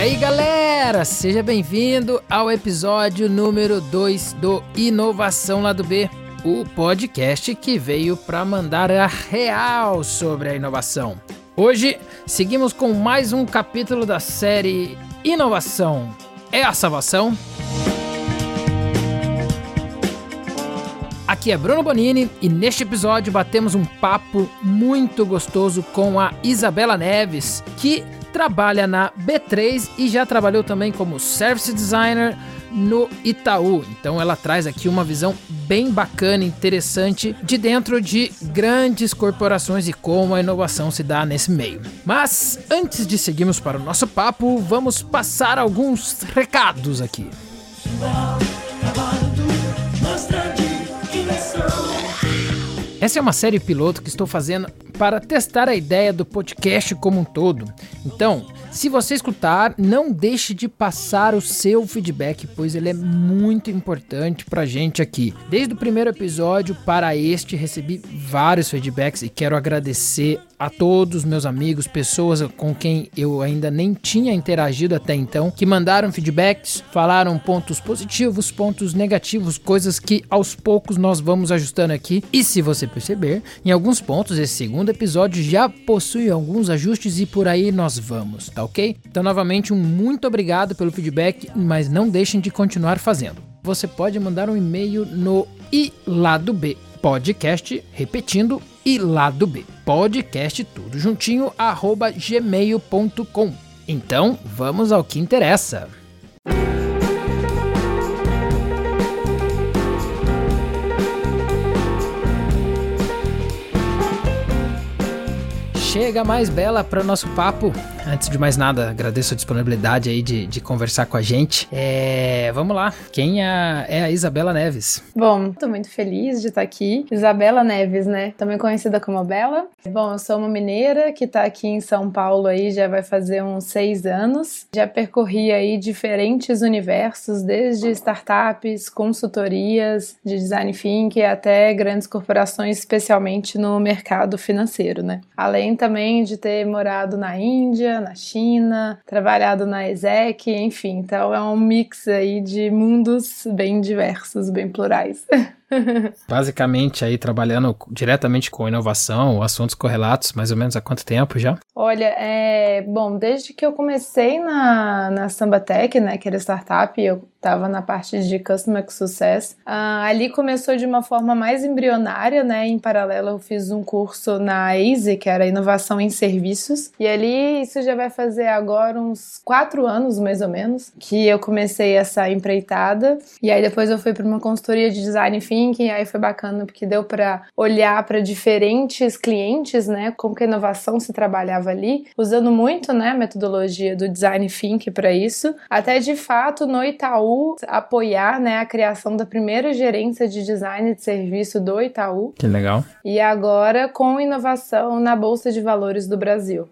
aí, galera, seja bem-vindo ao episódio número 2 do Inovação Lado B, o podcast que veio para mandar a real sobre a inovação. Hoje, seguimos com mais um capítulo da série Inovação é a Salvação? Aqui é Bruno Bonini e neste episódio batemos um papo muito gostoso com a Isabela Neves, que trabalha na B3 e já trabalhou também como Service Designer no Itaú. Então ela traz aqui uma visão bem bacana, interessante de dentro de grandes corporações e como a inovação se dá nesse meio. Mas antes de seguirmos para o nosso papo, vamos passar alguns recados aqui. Essa é uma série piloto que estou fazendo para testar a ideia do podcast como um todo. Então, se você escutar, não deixe de passar o seu feedback, pois ele é muito importante pra gente aqui. Desde o primeiro episódio para este, recebi vários feedbacks e quero agradecer a todos meus amigos, pessoas com quem eu ainda nem tinha interagido até então, que mandaram feedbacks, falaram pontos positivos, pontos negativos, coisas que aos poucos nós vamos ajustando aqui. E se você perceber, em alguns pontos esse segundo episódio já possui alguns ajustes e por aí nós vamos, tá ok? Então novamente um muito obrigado pelo feedback, mas não deixem de continuar fazendo. Você pode mandar um e-mail no iLadoB podcast, repetindo, iLadoB podcast, tudo juntinho, @gmail.com. Então, vamos ao que interessa. Chega mais, Bela, para o nosso papo. Antes de mais nada, agradeço a disponibilidade aí de conversar com a gente. Vamos lá, quem é a Isabela Neves? Bom, tô muito feliz de estar aqui. Isabela Neves, né? Também conhecida como Bela. Bom, eu sou uma mineira que tá aqui em São Paulo aí já vai fazer uns 6 anos. Já percorri aí diferentes universos, desde startups, consultorias de design thinking até grandes corporações, especialmente no mercado financeiro, né? Além também de ter morado na Índia, na China, trabalhado na ESEC, enfim, então é um mix aí de mundos bem diversos, bem plurais. Basicamente aí trabalhando diretamente com inovação, assuntos correlatos, mais ou menos há quanto tempo já? Olha, bom, desde que eu comecei na Sambatec, né, que era startup, eu estava na parte de Customer Success. Ali começou de uma forma mais embrionária, né, em paralelo eu fiz um curso na EASY, que era Inovação em Serviços, e ali isso já vai fazer agora uns 4 anos, mais ou menos, que eu comecei essa empreitada, e aí depois eu fui para uma consultoria de design thinking, e aí foi bacana porque deu para olhar para diferentes clientes, né, como que a inovação se trabalhava ali, usando muito, né, a metodologia do design thinking para isso, até de fato no Itaú apoiar, né, a criação da primeira gerência de design de serviço do Itaú. Que legal. E agora com inovação na Bolsa de Valores do Brasil.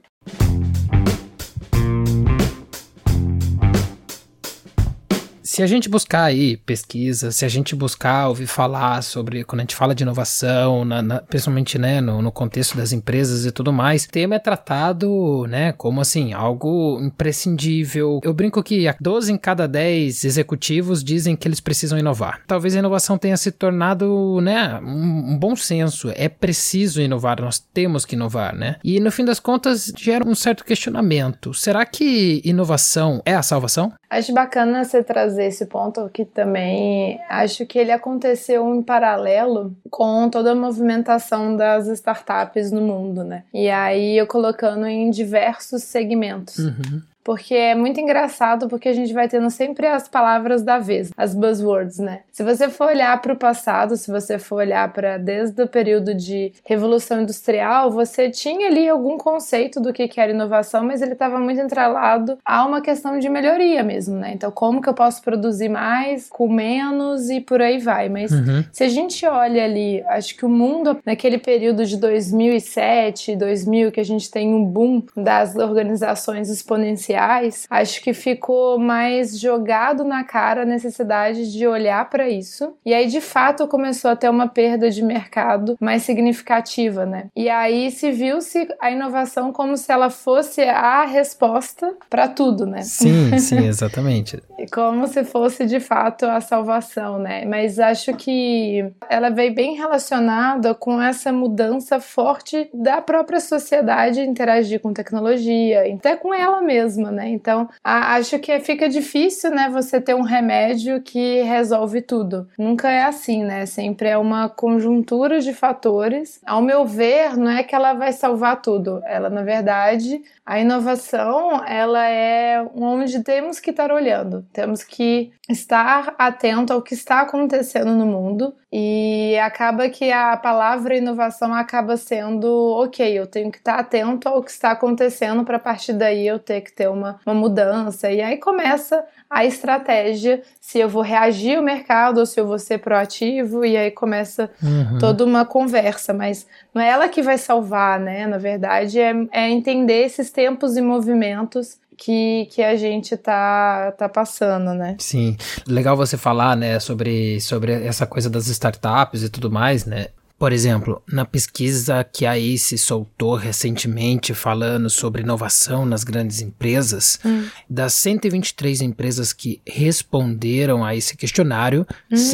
Se a gente buscar aí pesquisa, se a gente buscar ouvir falar sobre, quando a gente fala de inovação, principalmente, né, no contexto das empresas e tudo mais, o tema é tratado, né, como assim, algo imprescindível. Eu brinco que 12 em cada 10 executivos dizem que eles precisam inovar. Talvez a inovação tenha se tornado, né, um bom senso. É preciso inovar, nós temos que inovar, né? E no fim das contas gera um certo questionamento. Será que inovação é a salvação? Acho bacana você trazer esse ponto, que também acho que ele aconteceu em paralelo com toda a movimentação das startups no mundo, né? E aí eu colocando em diversos segmentos. Uhum. Porque é muito engraçado, porque a gente vai tendo sempre as palavras da vez, as buzzwords, né? Se você for olhar para o passado, se você for olhar para desde o período de Revolução Industrial, você tinha ali algum conceito do que era inovação, mas ele estava muito entrelado a uma questão de melhoria mesmo, né? Então, como que eu posso produzir mais com menos e por aí vai. Mas se a gente olha ali, acho que o mundo, naquele período de 2007, 2000, que a gente tem um boom das organizações exponenciais, sociais, acho que ficou mais jogado na cara a necessidade de olhar para isso. E aí, de fato, começou a ter uma perda de mercado mais significativa, né? E aí se viu-se a inovação como se ela fosse a resposta para tudo, né? Sim, sim, exatamente. Como se fosse, de fato, a salvação, né? Mas acho que ela veio bem relacionada com essa mudança forte da própria sociedade interagir com tecnologia, até com ela mesma, né? Então, acho que fica difícil, né, você ter um remédio que resolve tudo. Nunca é assim, né? Sempre é uma conjuntura de fatores. Ao meu ver, não é que ela vai salvar tudo. Ela, na verdade, a inovação, ela é onde temos que estar olhando. Temos que estar atento ao que está acontecendo no mundo, e acaba que a palavra inovação acaba sendo, ok, eu tenho que estar atento ao que está acontecendo para a partir daí eu ter que ter uma mudança, e aí começa a estratégia, se eu vou reagir ao mercado ou se eu vou ser proativo, e aí começa toda uma conversa, mas não é ela que vai salvar, né? Na verdade é entender esses tempos e movimentos que a gente tá passando, né? Sim, legal você falar, né, sobre essa coisa das startups e tudo mais, né? Por exemplo, na pesquisa que a ACE soltou recentemente falando sobre inovação nas grandes empresas, das 123 empresas que responderam a esse questionário,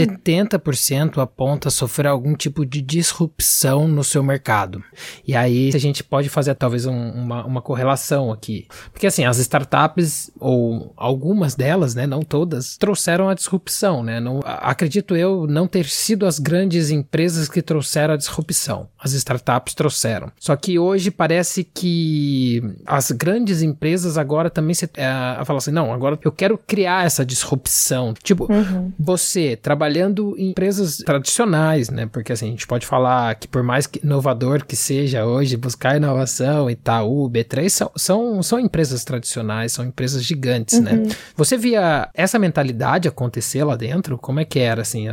70% aponta sofrer algum tipo de disrupção no seu mercado. E aí a gente pode fazer talvez uma correlação aqui. Porque assim, as startups, ou algumas delas, né, não todas, trouxeram a disrupção, né? Não, acredito eu não ter sido as grandes empresas que trouxeram a disrupção. As startups trouxeram. Só que hoje parece que as grandes empresas agora também falam assim, não, agora eu quero criar essa disrupção. Tipo, você trabalhando em empresas tradicionais, né? Porque assim, a gente pode falar que por mais que inovador que seja hoje, buscar inovação, Itaú, B3, são empresas tradicionais, são empresas gigantes, né? Você via essa mentalidade acontecer lá dentro? Como é que era, assim, a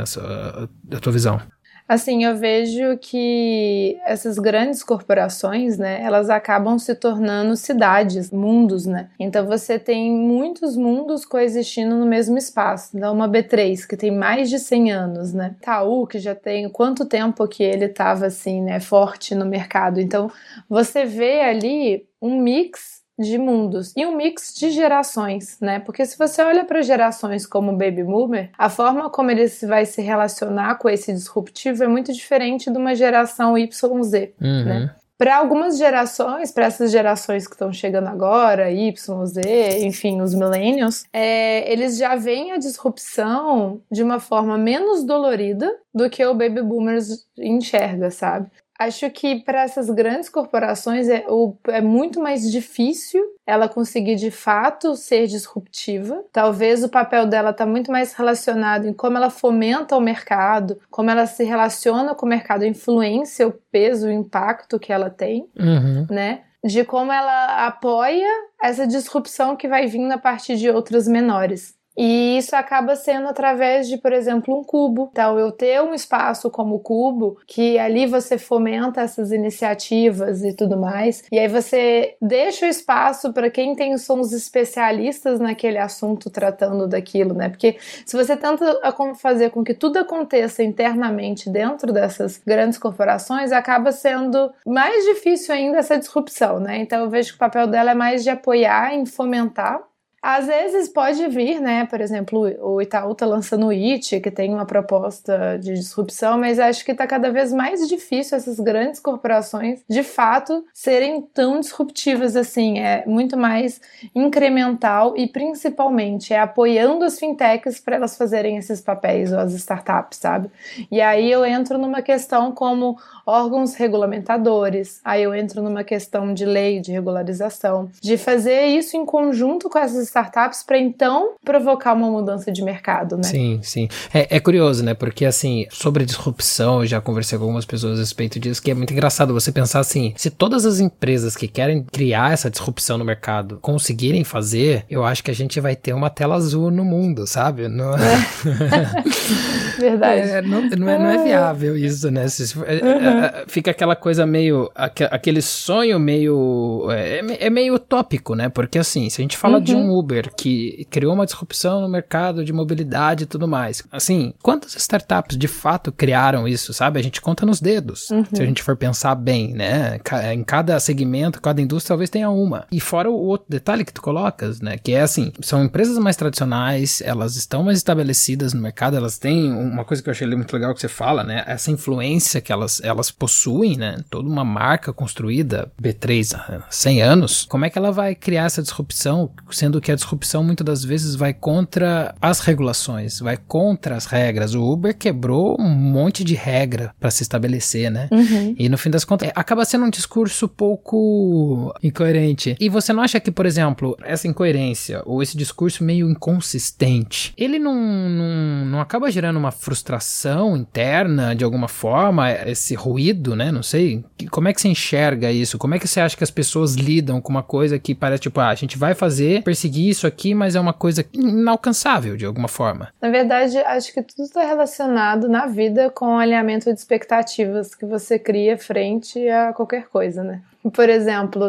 tua visão? Assim, eu vejo que essas grandes corporações, né, elas acabam se tornando cidades, mundos, né? Então você tem muitos mundos coexistindo no mesmo espaço. Então uma B3, que tem mais de 100 anos, né? Itaú, que já tem quanto tempo que ele estava assim, né, forte no mercado. Então você vê ali um mix de mundos e um mix de gerações, né? Porque se você olha para gerações como o Baby Boomer, a forma como ele vai se relacionar com esse disruptivo é muito diferente de uma geração YZ, né? Para algumas gerações, para essas gerações que estão chegando agora, Y, Z, enfim, os millennials, eles já veem a disrupção de uma forma menos dolorida do que o Baby Boomers enxerga, sabe? Acho que para essas grandes corporações é muito mais difícil ela conseguir de fato ser disruptiva. Talvez o papel dela está muito mais relacionado em como ela fomenta o mercado, como ela se relaciona com o mercado, a influência, o peso, o impacto que ela tem, né? De como ela apoia essa disrupção que vai vindo a partir de outras menores. E isso acaba sendo através de, por exemplo, um cubo. Então, eu ter um espaço como o cubo, que ali você fomenta essas iniciativas e tudo mais, e aí você deixa o espaço para quem são os especialistas naquele assunto tratando daquilo, né? Porque se você tenta fazer com que tudo aconteça internamente dentro dessas grandes corporações, acaba sendo mais difícil ainda essa disrupção, né? Então, eu vejo que o papel dela é mais de apoiar e fomentar. Às vezes pode vir, né, por exemplo, o Itaú tá lançando o IT, que tem uma proposta de disrupção, mas acho que tá cada vez mais difícil essas grandes corporações, de fato, serem tão disruptivas assim. É muito mais incremental e, principalmente, apoiando as fintechs para elas fazerem esses papéis, ou as startups, sabe? E aí eu entro numa questão como órgãos regulamentadores, aí eu entro numa questão de lei, de regularização, de fazer isso em conjunto com essas startups para então provocar uma mudança de mercado, né? Sim, sim. É curioso, né? Porque, assim, sobre disrupção, eu já conversei com algumas pessoas a respeito disso, que é muito engraçado você pensar assim, se todas as empresas que querem criar essa disrupção no mercado conseguirem fazer, eu acho que a gente vai ter uma tela azul no mundo, sabe? Não... Verdade. Não é viável isso, né? Fica aquela coisa meio, aquele sonho meio, é meio utópico, né? Porque, assim, se a gente fala de um Uber que criou uma disrupção no mercado de mobilidade e tudo mais, assim, quantas startups de fato criaram isso, sabe? A gente conta nos dedos, se a gente for pensar bem, né? Em cada segmento, cada indústria, talvez tenha uma. E fora o outro detalhe que tu colocas, né? Que é assim, são empresas mais tradicionais, elas estão mais estabelecidas no mercado, elas têm uma coisa que eu achei muito legal que você fala, né? Essa influência que elas possuem, né? Toda uma marca construída, B3 há 100 anos, como é que ela vai criar essa disrupção, sendo que a disrupção muitas das vezes vai contra as regulações, vai contra as regras. O Uber quebrou um monte de regra para se estabelecer, né? E no fim das contas, acaba sendo um discurso pouco incoerente. E você não acha que, por exemplo, essa incoerência ou esse discurso meio inconsistente, ele não acaba gerando uma frustração interna de alguma forma, esse ruído, né? Não sei. Como é que você enxerga isso? Como é que você acha que as pessoas lidam com uma coisa que parece tipo, a gente vai perseguir isso aqui, mas é uma coisa inalcançável de alguma forma? Na verdade, acho que tudo está relacionado na vida com o alinhamento de expectativas que você cria frente a qualquer coisa, né? Por exemplo,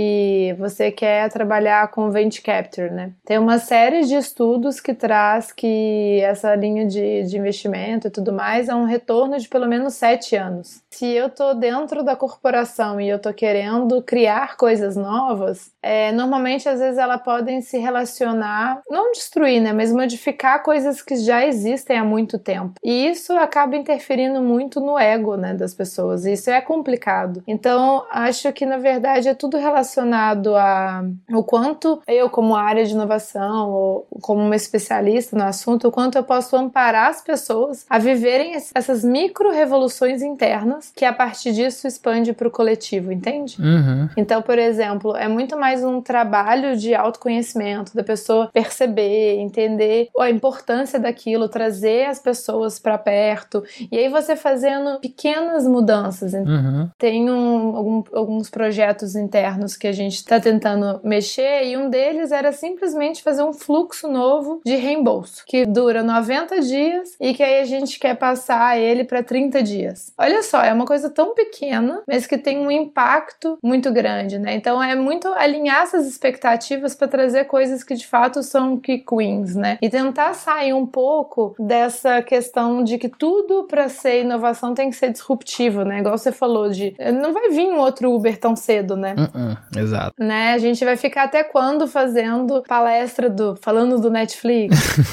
se você quer trabalhar com Venture Capital, né? Tem uma série de estudos que traz que essa linha de investimento e tudo mais é um retorno de pelo menos 7 anos. Se eu tô dentro da corporação e eu tô querendo criar coisas novas, normalmente às vezes elas podem se relacionar, não destruir, né? Mas modificar coisas que já existem há muito tempo. E isso acaba interferindo muito no ego, né, das pessoas. E isso é complicado. Então, acho que na verdade é tudo relacionado ao quanto eu, como área de inovação ou como uma especialista no assunto, o quanto eu posso amparar as pessoas a viverem essas micro-revoluções internas que a partir disso expande para o coletivo, entende? Então, por exemplo, é muito mais um trabalho de autoconhecimento, da pessoa perceber, entender a importância daquilo, trazer as pessoas para perto, e aí você fazendo pequenas mudanças. Tem alguns projetos internos que a gente está tentando mexer, e um deles era simplesmente fazer um fluxo novo de reembolso, que dura 90 dias e que aí a gente quer passar ele para 30 dias. Olha só, é uma coisa tão pequena, mas que tem um impacto muito grande, né? Então é muito alinhar essas expectativas para trazer coisas que de fato são key wins, né? E tentar sair um pouco dessa questão de que tudo para ser inovação tem que ser disruptivo, né? Igual você falou não vai vir um outro Uber tão cedo, né? Exato. Né? A gente vai ficar até quando fazendo palestra falando do Netflix?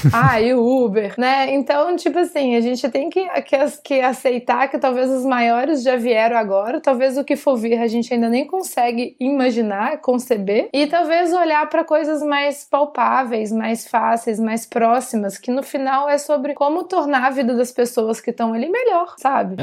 E o Uber, né? Então, tipo assim, a gente tem que aceitar que talvez os maiores já vieram agora, talvez o que for vir a gente ainda nem consegue imaginar, conceber, e talvez olhar para coisas mais palpáveis, mais fáceis, mais próximas, que no final é sobre como tornar a vida das pessoas que estão ali melhor, sabe?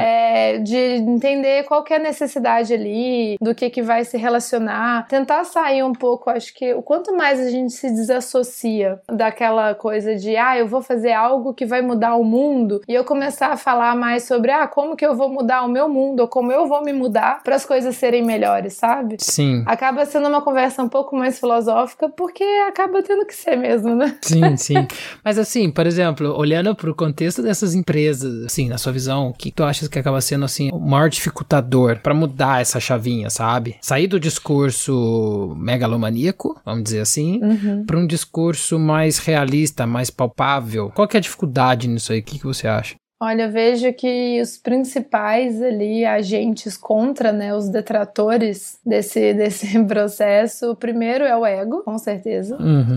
De entender qual que é a necessidade ali, do que vai se relacionar, tentar sair um pouco. Acho que o quanto mais a gente se desassocia daquela coisa de eu vou fazer algo que vai mudar o mundo, e eu começar a falar mais sobre como que eu vou mudar o meu mundo, ou como eu vou me mudar para as coisas serem melhores, sabe? Sim. Acaba sendo uma conversa um pouco mais filosófica, porque acaba tendo que ser mesmo, né? Sim. Mas assim, por exemplo, olhando pro contexto dessas empresas, assim, na sua visão, o que tu achas que acaba sendo, assim, o maior dificultador para mudar essa chavinha, sabe? Sair do discurso megalomaníaco, vamos dizer assim, para um discurso mais realista, mais palpável. Qual que é a dificuldade nisso aí? O que você acha? Olha, eu vejo que os principais ali agentes contra, né, os detratores desse processo, o primeiro é o ego, com certeza.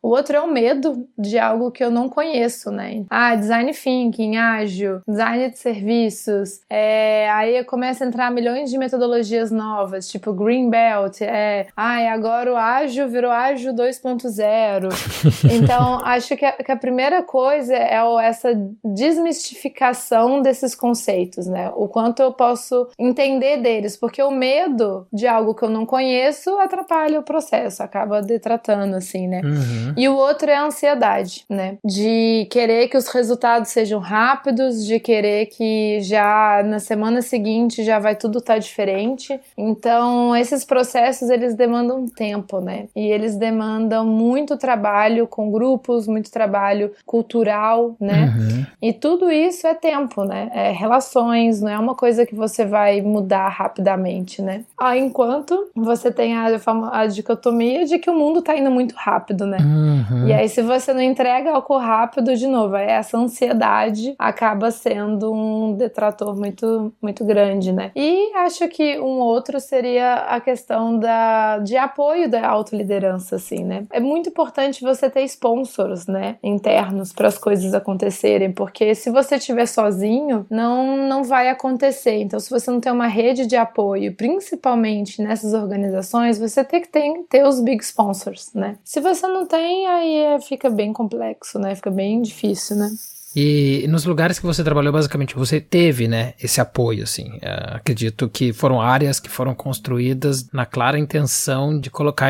O outro é o medo de algo que eu não conheço, né? Design thinking, ágil, design de serviços. Aí começa a entrar milhões de metodologias novas, tipo Green Belt. Agora o ágil virou ágil 2.0. Então, acho que a primeira coisa é essa desmistificação desses conceitos, né? O quanto eu posso entender deles, porque o medo de algo que eu não conheço atrapalha o processo, acaba detratando, assim, né? E o outro é a ansiedade, né? De querer que os resultados sejam rápidos, de querer que já na semana seguinte já vai tudo estar diferente. Então, esses processos, eles demandam tempo, né? E eles demandam muito trabalho com grupos, muito trabalho cultural, né? E tudo isso é tempo, né? É relações, não é uma coisa que você vai mudar rapidamente, né? Enquanto você tem a dicotomia de que o mundo tá indo muito rápido, né? E aí, se você não entrega algo rápido, de novo, essa ansiedade acaba sendo um detrator muito, muito grande, né? E acho que um outro seria a questão de apoio da autoliderança, assim, né? É muito importante você ter sponsors, né? Internos para as coisas acontecerem, porque se você estiver sozinho, não vai acontecer. Então, se você não tem uma rede de apoio, principalmente nessas organizações, você tem que ter os big sponsors, né? Se você não tem, aí fica bem complexo, né? Fica bem difícil, né? E nos lugares que você trabalhou, basicamente, você teve, né, esse apoio, assim. Acredito que foram áreas que foram construídas na clara intenção de colocar a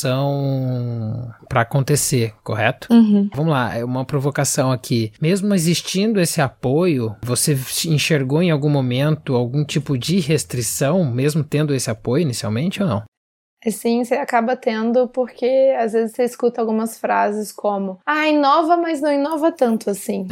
inovação para acontecer, correto? Vamos lá, é uma provocação aqui. Mesmo existindo esse apoio, você enxergou em algum momento algum tipo de restrição, mesmo tendo esse apoio inicialmente ou não? Sim, você acaba tendo, porque às vezes você escuta algumas frases como inova, mas não inova tanto assim.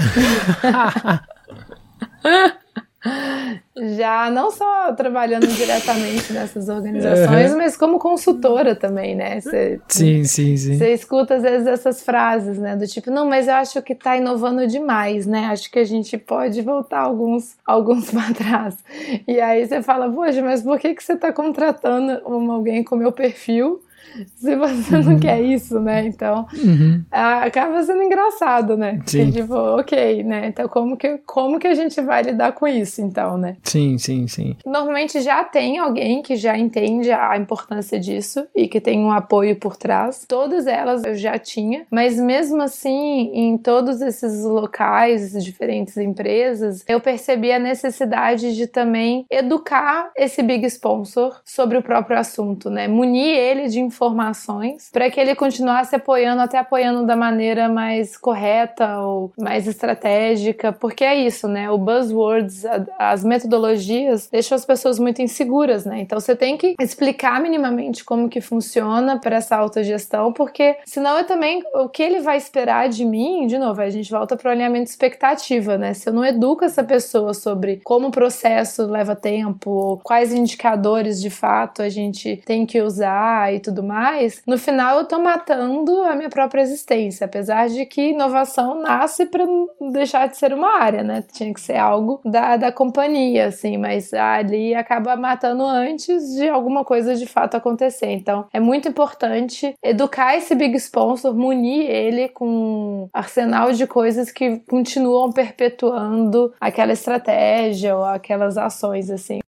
Já não só trabalhando diretamente nessas organizações, mas como consultora também, né? Sim. Você escuta às vezes essas frases, né? Do tipo, não, mas eu acho que tá inovando demais, né? Acho que a gente pode voltar alguns para trás. E aí você fala, poxa, mas por que você tá contratando alguém com meu perfil se você não quer isso, né? Então, acaba sendo engraçado, né? Sim. Tipo, ok, né? Então, como que a gente vai lidar com isso, então, né? Sim. Normalmente já tem alguém que já entende a importância disso e que tem um apoio por trás. Todas elas eu já tinha, mas mesmo assim, em todos esses locais, diferentes empresas, eu percebi a necessidade de também educar esse big sponsor sobre o próprio assunto, né? Munir ele de informações para que ele continuasse apoiando da maneira mais correta ou mais estratégica, porque é isso, né? O buzzwords, as metodologias deixam as pessoas muito inseguras, né? Então você tem que explicar minimamente como que funciona para essa autogestão, porque senão o que ele vai esperar de mim, de novo, a gente volta para o alinhamento de expectativa, né? Se eu não educo essa pessoa sobre como o processo leva tempo, quais indicadores de fato a gente tem que usar e tudo mais, no final eu tô matando a minha própria existência, apesar de que inovação nasce para não deixar de ser uma área, né? Tinha que ser algo da companhia, assim, mas ali acaba matando antes de alguma coisa de fato acontecer. Então, é muito importante educar esse big sponsor, munir ele com um arsenal de coisas que continuam perpetuando aquela estratégia ou aquelas ações, assim.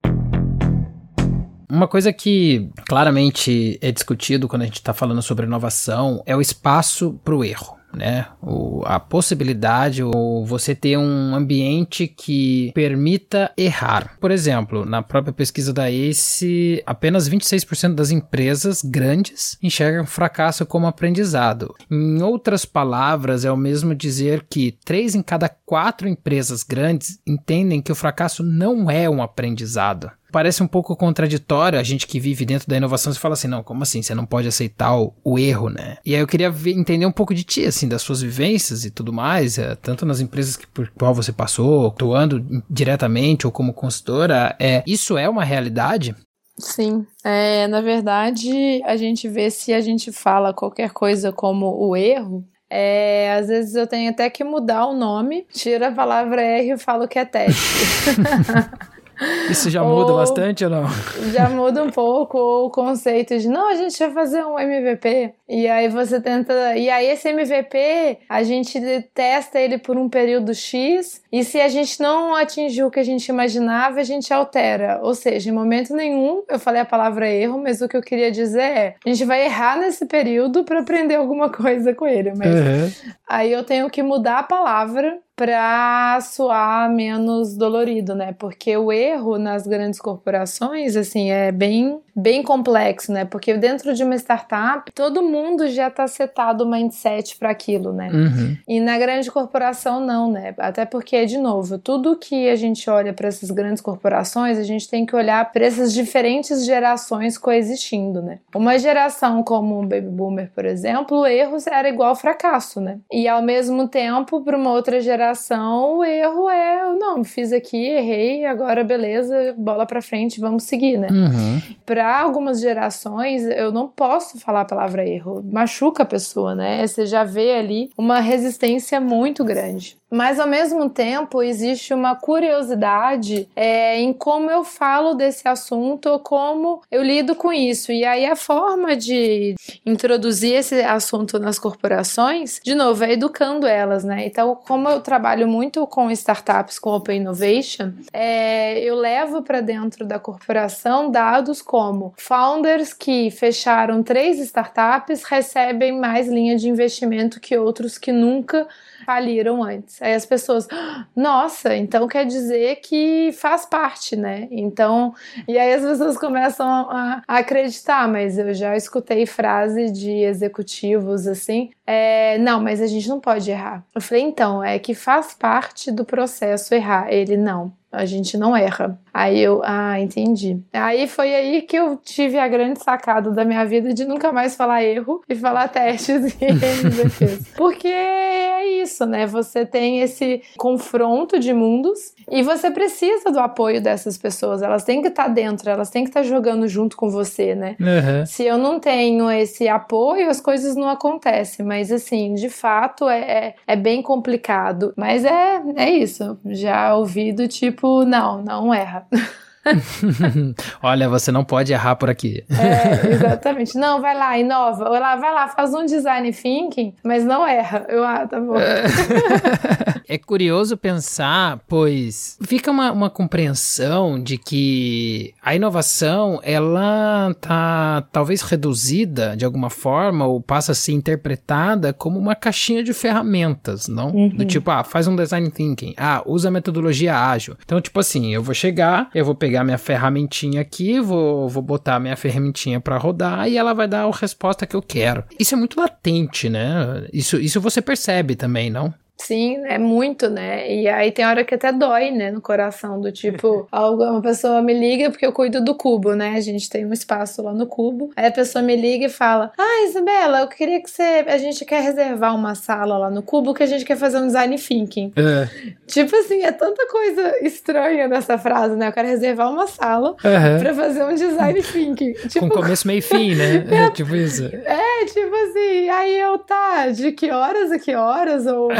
Uma coisa que claramente é discutido quando a gente está falando sobre inovação é o espaço para o erro, né? A possibilidade ou você ter um ambiente que permita errar. Por exemplo, na própria pesquisa da ACE, apenas 26% das empresas grandes enxergam fracasso como aprendizado. Em outras palavras, é o mesmo dizer que 3 em cada 4 empresas grandes entendem que o fracasso não é um aprendizado. Parece um pouco contraditório, a gente que vive dentro da inovação, você fala assim, não, como assim? Você não pode aceitar o erro, né? E aí eu queria entender um pouco de ti, assim, das suas vivências e tudo mais, tanto nas empresas por qual você passou, atuando diretamente ou como consultora, isso é uma realidade? Sim, na verdade, a gente vê se a gente fala qualquer coisa como o erro, às vezes eu tenho até que mudar o nome, tira a palavra R e falo que é teste. Isso já muda bastante ou não? Já muda um pouco o conceito de, não, a gente vai fazer um MVP. E aí você tenta... E aí esse MVP, a gente testa ele por um período X, e se a gente não atingir o que a gente imaginava, a gente altera. Ou seja, em momento nenhum eu falei a palavra erro, mas o que eu queria dizer é, a gente vai errar nesse período para aprender alguma coisa com ele. Mas aí eu tenho que mudar a palavra para soar menos dolorido, né? Porque o erro nas grandes corporações, assim, é bem complexo, né? Porque dentro de uma startup, todo mundo já tá setado o mindset para aquilo, né? E na grande corporação, não, né? Até porque, de novo, tudo que a gente olha para essas grandes corporações, a gente tem que olhar para essas diferentes gerações coexistindo, né? Uma geração como o Baby Boomer, por exemplo, o erro era igual ao fracasso, né? E ao mesmo tempo, para uma outra geração, o erro é, não, fiz aqui, errei, agora beleza, bola pra frente, vamos seguir, né? Para algumas gerações, eu não posso falar a palavra erro, machuca a pessoa, né? Você já vê ali uma resistência muito grande. Mas, ao mesmo tempo, existe uma curiosidade em como eu falo desse assunto ou como eu lido com isso. E aí, a forma de introduzir esse assunto nas corporações, de novo, é educando elas, né? Então, como eu trabalho muito com startups, com Open Innovation, eu levo para dentro da corporação dados como founders que fecharam 3 startups recebem mais linha de investimento que outros que nunca faliram antes. Aí as pessoas, nossa, então quer dizer que faz parte, né? Então, e aí as pessoas começam a acreditar, mas eu já escutei frase de executivos assim, não, mas a gente não pode errar. Eu falei, então, é que faz parte do processo errar. Ele, não. A gente não erra. Aí eu, entendi. Aí foi aí que eu tive a grande sacada da minha vida de nunca mais falar erro e falar testes e MVPs. Porque é isso, né? Você tem esse confronto de mundos e você precisa do apoio dessas pessoas. Elas têm que estar dentro, elas têm que estar jogando junto com você, né? Se eu não tenho esse apoio, as coisas não acontecem. Mas assim, de fato, é bem complicado. Mas é isso. Já ouvi do tipo, não erra. Olha, você não pode errar por aqui. Exatamente. Não, vai lá, inova. Vai lá, faz um design thinking, mas não erra. Tá bom. É curioso pensar, pois fica uma compreensão de que a inovação, ela tá talvez reduzida de alguma forma, ou passa a ser interpretada como uma caixinha de ferramentas, não? Do tipo, faz um design thinking, usa a metodologia ágil. Então, tipo assim, eu vou chegar, eu vou pegar minha ferramentinha aqui, vou botar a minha ferramentinha pra rodar e ela vai dar a resposta que eu quero. Isso é muito latente, né? Isso você percebe também, não? Sim, é muito, né? E aí tem hora que até dói, né, no coração, do tipo, uma pessoa me liga porque eu cuido do Cubo, né? A gente tem um espaço lá no Cubo. Aí a pessoa me liga e fala, Isabela, eu queria que a gente quer reservar uma sala lá no Cubo que a gente quer fazer um design thinking. Tipo assim, é tanta coisa estranha nessa frase, né? Eu quero reservar uma sala pra fazer um design thinking. Tipo, com começo, meio e fim, né? Tipo isso. Tipo assim, aí de que horas a que horas? Ou...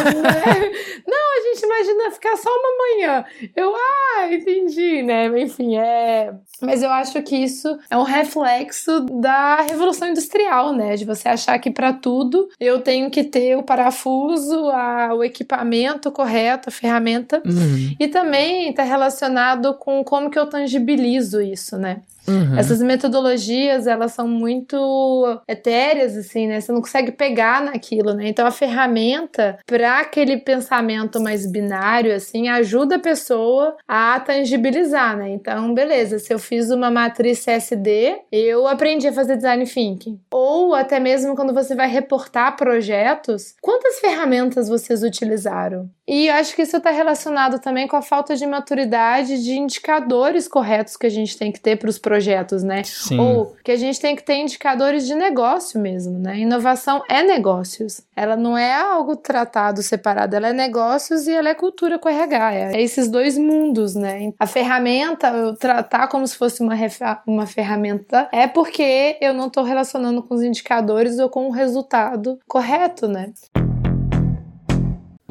Não, a gente imagina ficar só uma manhã. Eu, entendi, né? Enfim, Mas eu acho que isso é um reflexo da Revolução Industrial, né? De você achar que para tudo eu tenho que ter o parafuso, o equipamento correto, a ferramenta. E também está relacionado com como que eu tangibilizo isso, né? Essas metodologias, elas são muito etéreas, assim, né? Você não consegue pegar naquilo, né? Então, a ferramenta, para aquele pensamento mais binário, assim, ajuda a pessoa a tangibilizar, né? Então, beleza, se eu fiz uma matriz CSD, eu aprendi a fazer design thinking. Ou até mesmo quando você vai reportar projetos, quantas ferramentas vocês utilizaram? E eu acho que isso está relacionado também com a falta de maturidade de indicadores corretos que a gente tem que ter para os projetos, né? Sim. Ou que a gente tem que ter indicadores de negócio mesmo, né? Inovação é negócios. Ela não é algo tratado separado, ela é negócios e ela é cultura com RH. É esses dois mundos, né? A ferramenta, eu tratar como se fosse uma ferramenta, é porque eu não estou relacionando com os indicadores ou com o resultado correto, né?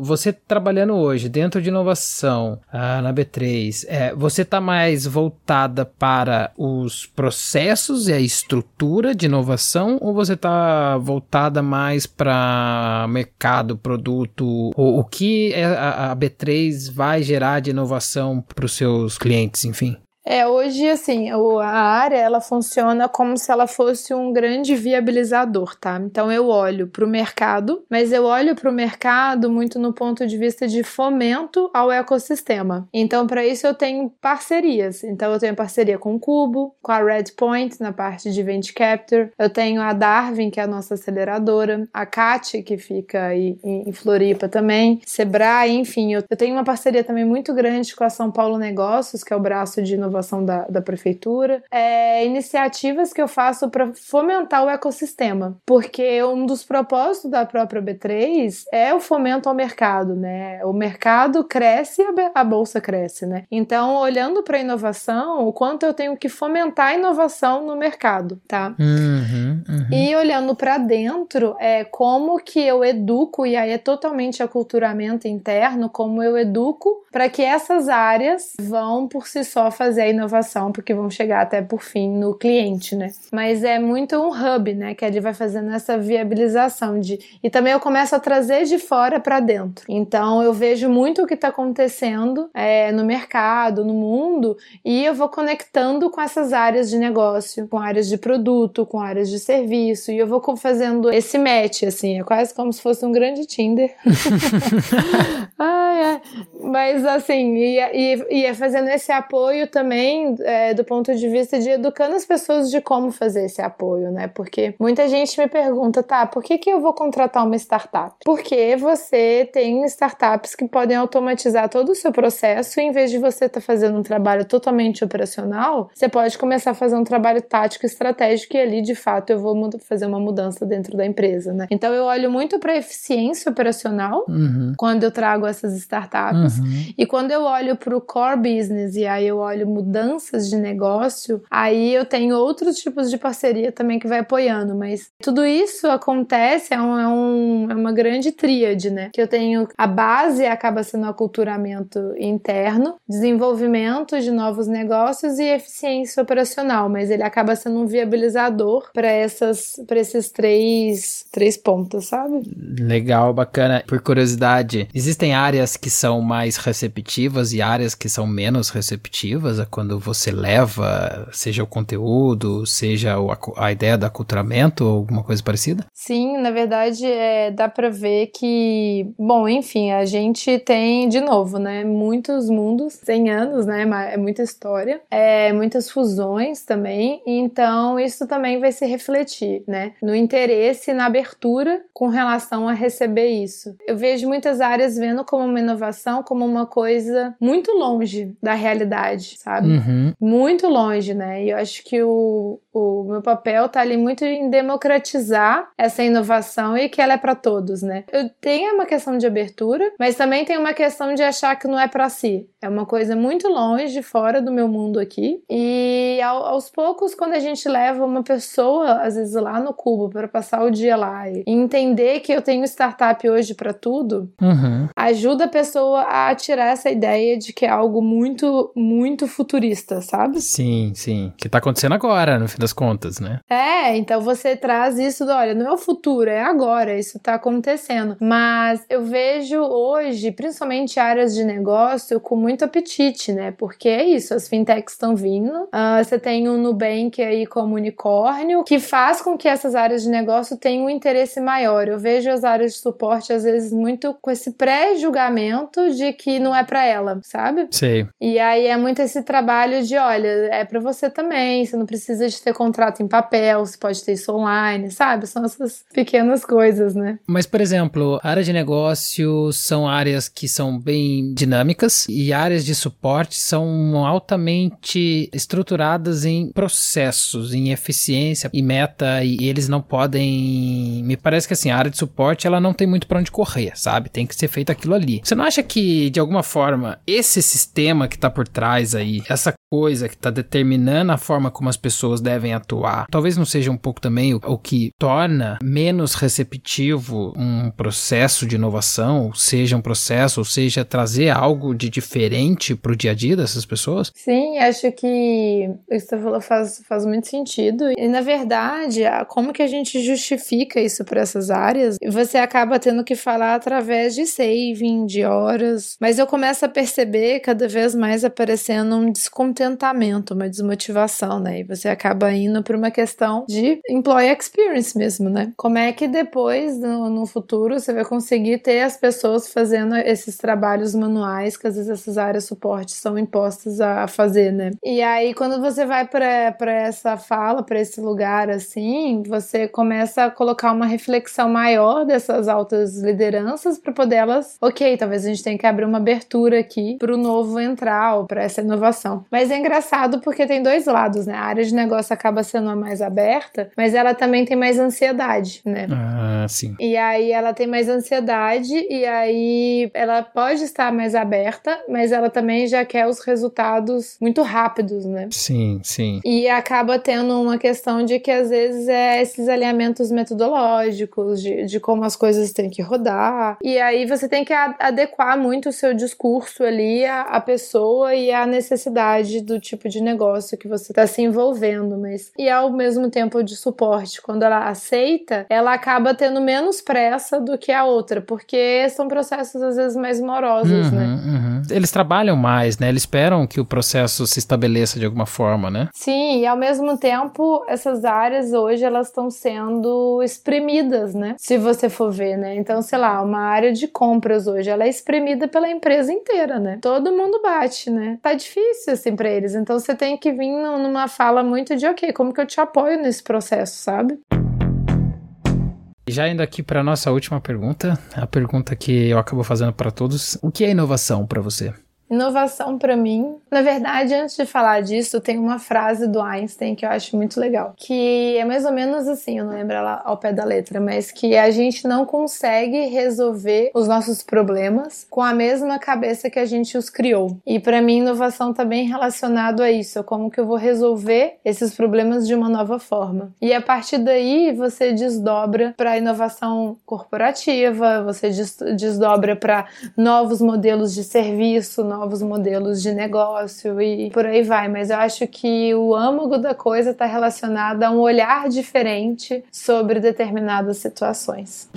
você trabalhando hoje dentro de inovação na B3, você está mais voltada para os processos e a estrutura de inovação ou você está voltada mais para mercado, produto, o que a B3 vai gerar de inovação para os seus clientes, enfim? Hoje, assim, a área, ela funciona como se ela fosse um grande viabilizador, tá? Então, eu olho para o mercado, mas eu olho para o mercado muito no ponto de vista de fomento ao ecossistema. Então, para isso, eu tenho parcerias. Então, eu tenho parceria com o Cubo, com a Redpoint, na parte de Venture Capital. Eu tenho a Darwin, que é a nossa aceleradora, a CAT, que fica aí em Floripa também, Sebrae, enfim. Eu tenho uma parceria também muito grande com a São Paulo Negócios, que é o braço de inovação da prefeitura, iniciativas que eu faço para fomentar o ecossistema, porque um dos propósitos da própria B3 é o fomento ao mercado, né? O mercado cresce e a bolsa cresce, né? Então, olhando para a inovação, o quanto eu tenho que fomentar a inovação no mercado, tá? E olhando para dentro, como que eu educo, e aí é totalmente aculturamento interno, como eu educo para que essas áreas vão por si só fazer a inovação, porque vão chegar até por fim no cliente, né? Mas é muito um hub, né? Que ele vai fazendo essa viabilização e também eu começo a trazer de fora para dentro. Então eu vejo muito o que está acontecendo no mercado, no mundo, e eu vou conectando com essas áreas de negócio, com áreas de produto, com áreas de serviço, e eu vou fazendo esse match, assim, é quase como se fosse um grande Tinder. Mas assim, e fazendo esse apoio também do ponto de vista de educando as pessoas de como fazer esse apoio, né? Porque muita gente me pergunta, por que eu vou contratar uma startup? Porque você tem startups que podem automatizar todo o seu processo e em vez de você estar fazendo um trabalho totalmente operacional, você pode começar a fazer um trabalho tático e estratégico e ali, de fato, eu vou fazer uma mudança dentro da empresa, né? Então, eu olho muito para a eficiência operacional quando eu trago essas startups e quando eu olho para o core business e aí eu olho mudanças de negócio, aí eu tenho outros tipos de parceria também que vai apoiando, mas tudo isso acontece, é uma grande tríade, né? Que eu tenho, a base acaba sendo o aculturamento interno, desenvolvimento de novos negócios e eficiência operacional, mas ele acaba sendo um viabilizador para esses três pontos, sabe? Legal, bacana. Por curiosidade, existem áreas que são mais receptivas e áreas que são menos receptivas quando você leva, seja o conteúdo, seja a ideia do aculturamento ou alguma coisa parecida? Sim, na verdade, dá pra ver que, bom, enfim, a gente tem, de novo, né, muitos mundos, 100 anos, né, é muita história, muitas fusões também, então isso também vai se refletir, né, no interesse e na abertura com relação a receber isso. Eu vejo muitas áreas vendo como uma inovação, como uma coisa muito longe da realidade, sabe? Muito longe, né? E eu acho que o meu papel tá ali muito em democratizar essa inovação e que ela é para todos, né? Eu tenho uma questão de abertura, mas também tem uma questão de achar que não é para si. É uma coisa muito longe, fora do meu mundo aqui. E aos poucos, quando a gente leva uma pessoa, às vezes lá no Cubo, para passar o dia lá e entender que eu tenho startup hoje para tudo, ajuda a pessoa a tirar essa ideia de que é algo muito, muito futurista, sabe? Sim, sim. Que tá acontecendo agora, no fim das contas, né? Então você traz isso olha, não é o futuro, é agora, isso tá acontecendo. Mas eu vejo hoje, principalmente áreas de negócio, com muito apetite, né? Porque é isso, as fintechs estão vindo, você tem o Nubank aí como unicórnio, que faz com que essas áreas de negócio tenham um interesse maior. Eu vejo as áreas de suporte, às vezes, muito com esse pré-julgamento de que não é pra ela, sabe? Sei. E aí é muito esse trabalho de, olha, é pra você também, você não precisa de ter contrato em papel, você pode ter isso online, sabe? São essas pequenas coisas, né? Mas, por exemplo, a área de negócio são áreas que são bem dinâmicas e áreas de suporte são altamente estruturadas em processos, em eficiência e meta, e eles não podem... Me parece que assim, a área de suporte ela não tem muito pra onde correr, sabe? Tem que ser feito aquilo ali. Você não acha que, de alguma forma, esse sistema que tá por trás aí, essa coisa que está determinando a forma como as pessoas devem atuar, talvez não seja um pouco também o que torna menos receptivo um processo de inovação, seja um processo, ou seja, trazer algo de diferente para o dia a dia dessas pessoas? Sim, acho que o que você falou faz muito sentido. E, na verdade, como que a gente justifica isso para essas áreas? Você acaba tendo que falar através de saving, de horas. Mas eu começo a perceber cada vez mais aparecendo um descontentamento, uma desmotivação, né? E você acaba indo para uma questão de employee experience mesmo, né? Como é que depois, no futuro, você vai conseguir ter as pessoas fazendo esses trabalhos manuais que às vezes essas áreas de suporte são impostas a fazer, né? E aí, quando você vai para essa fala, para esse lugar assim, você começa a colocar uma reflexão maior dessas altas lideranças para poder elas, ok, talvez a gente tenha que abrir uma abertura aqui para o novo entrar ou para essa inovação. Mas é engraçado porque tem dois lados, né? A área de negócio acaba sendo a mais aberta, mas ela também tem mais ansiedade, né? Ah, sim. E aí ela tem mais ansiedade e aí ela pode estar mais aberta, mas ela também já quer os resultados muito rápidos, né? Sim, sim. E acaba tendo uma questão de que às vezes é esses alinhamentos metodológicos, de como as coisas têm que rodar. E aí você tem que adequar muito o seu discurso ali à pessoa e à necessidade do tipo de negócio que você está se envolvendo. E ao mesmo tempo de suporte, quando ela aceita, ela acaba tendo menos pressa do que a outra, porque são processos às vezes mais morosos, né? Uhum. Eles trabalham mais, né? Eles esperam que o processo se estabeleça de alguma forma, né? Sim, e ao mesmo tempo, essas áreas hoje, elas estão sendo espremidas, né? Se você for ver, né? Então, sei lá, uma área de compras hoje, ela é espremida pela empresa inteira, né? Todo mundo bate, né? Tá difícil, assim, pra eles. Então, você tem que vir numa fala muito de, ok, como que eu te apoio nesse processo, sabe? Já indo aqui para nossa última pergunta, a pergunta que eu acabo fazendo para todos: o que é inovação para você? Inovação para mim, na verdade, antes de falar disso, tem uma frase do Einstein que eu acho muito legal, que é mais ou menos assim, eu não lembro ela ao pé da letra, mas que a gente não consegue resolver os nossos problemas com a mesma cabeça que a gente os criou. E para mim, inovação tá bem relacionado a isso, como que eu vou resolver esses problemas de uma nova forma. E a partir daí, você desdobra para inovação corporativa, você desdobra para novos modelos de serviço, novos modelos de negócio e por aí vai, mas eu acho que o âmago da coisa está relacionado a um olhar diferente sobre determinadas situações.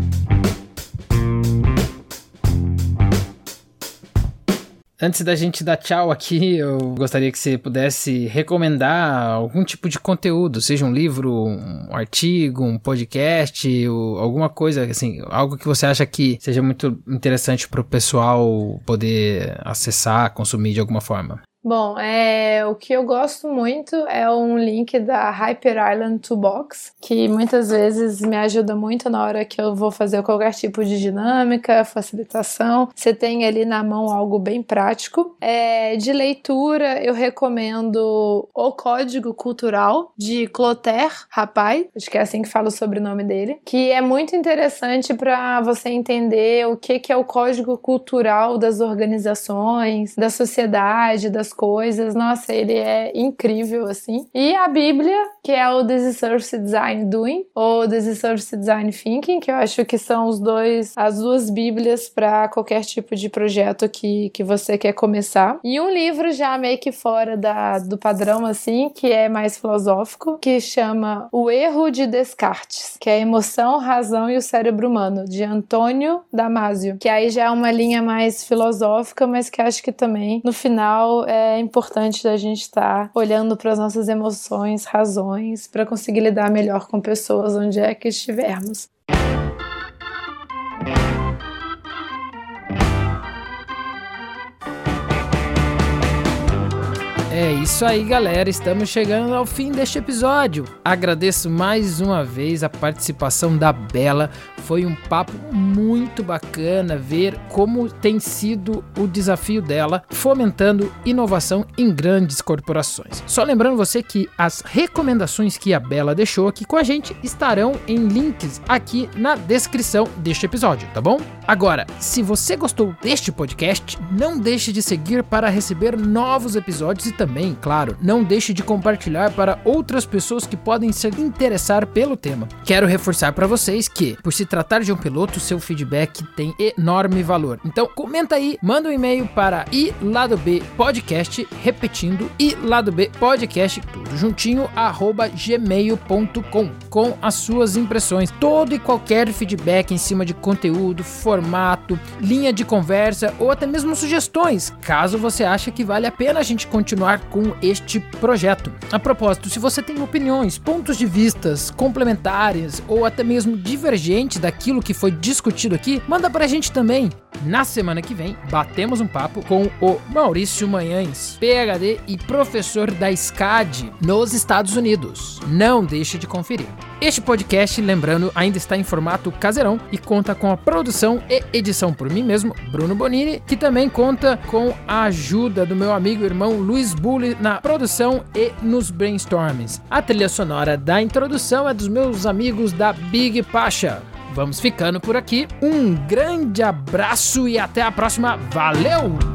Antes da gente dar tchau aqui, eu gostaria que você pudesse recomendar algum tipo de conteúdo, seja um livro, um artigo, um podcast, ou alguma coisa, assim, algo que você acha que seja muito interessante para o pessoal poder acessar, consumir de alguma forma. Bom, o que eu gosto muito é um link da Hyper Island Toolbox, que muitas vezes me ajuda muito na hora que eu vou fazer qualquer tipo de dinâmica, facilitação. Você tem ali na mão algo bem prático. De leitura, eu recomendo O Código Cultural, de Clotaire Rapay, acho que é assim que fala o sobrenome dele, que é muito interessante para você entender o que é o código cultural das organizações, da sociedade, das coisas. Nossa, ele é incrível, assim. E a Bíblia, que é o This is Service Design Doing, ou This is Service Design Thinking, que eu acho que são as duas Bíblias para qualquer tipo de projeto que você quer começar. E um livro já meio que fora do padrão, assim, que é mais filosófico, que chama O Erro de Descartes, que é a Emoção, Razão e o Cérebro Humano, de Antônio Damasio, que aí já é uma linha mais filosófica, mas que acho que também, no final, é importante a gente estar olhando para as nossas emoções, razões, para conseguir lidar melhor com pessoas onde é que estivermos. É isso aí, galera, estamos chegando ao fim deste episódio. Agradeço mais uma vez a participação da Bela, foi um papo muito bacana ver como tem sido o desafio dela fomentando inovação em grandes corporações. Só lembrando você que as recomendações que a Bela deixou aqui com a gente estarão em links aqui na descrição deste episódio, tá bom? Agora, se você gostou deste podcast, não deixe de seguir para receber novos episódios e também também, claro, não deixe de compartilhar para outras pessoas que podem se interessar pelo tema. Quero reforçar para vocês que, por se tratar de um piloto, seu feedback tem enorme valor. Então, comenta aí, manda um e-mail para iladobpodcast, repetindo, iladobpodcast, tudo juntinho, @gmail.com, com as suas impressões. Todo e qualquer feedback em cima de conteúdo, formato, linha de conversa ou até mesmo sugestões, caso você ache que vale a pena a gente continuar com este projeto. A propósito, se você tem opiniões, pontos de vistas complementares ou até mesmo divergentes daquilo que foi discutido aqui, manda pra gente também. Na semana que vem, batemos um papo com o Maurício Manhães, PhD e professor da SCAD nos Estados Unidos. Não deixe de conferir. Este podcast, lembrando, ainda está em formato caseirão e conta com a produção e edição por mim mesmo, Bruno Bonini, que também conta com a ajuda do meu amigo e irmão Luiz Bulli na produção e nos brainstormings. A trilha sonora da introdução é dos meus amigos da Big Pacha. Vamos ficando por aqui. Um grande abraço e até a próxima. Valeu!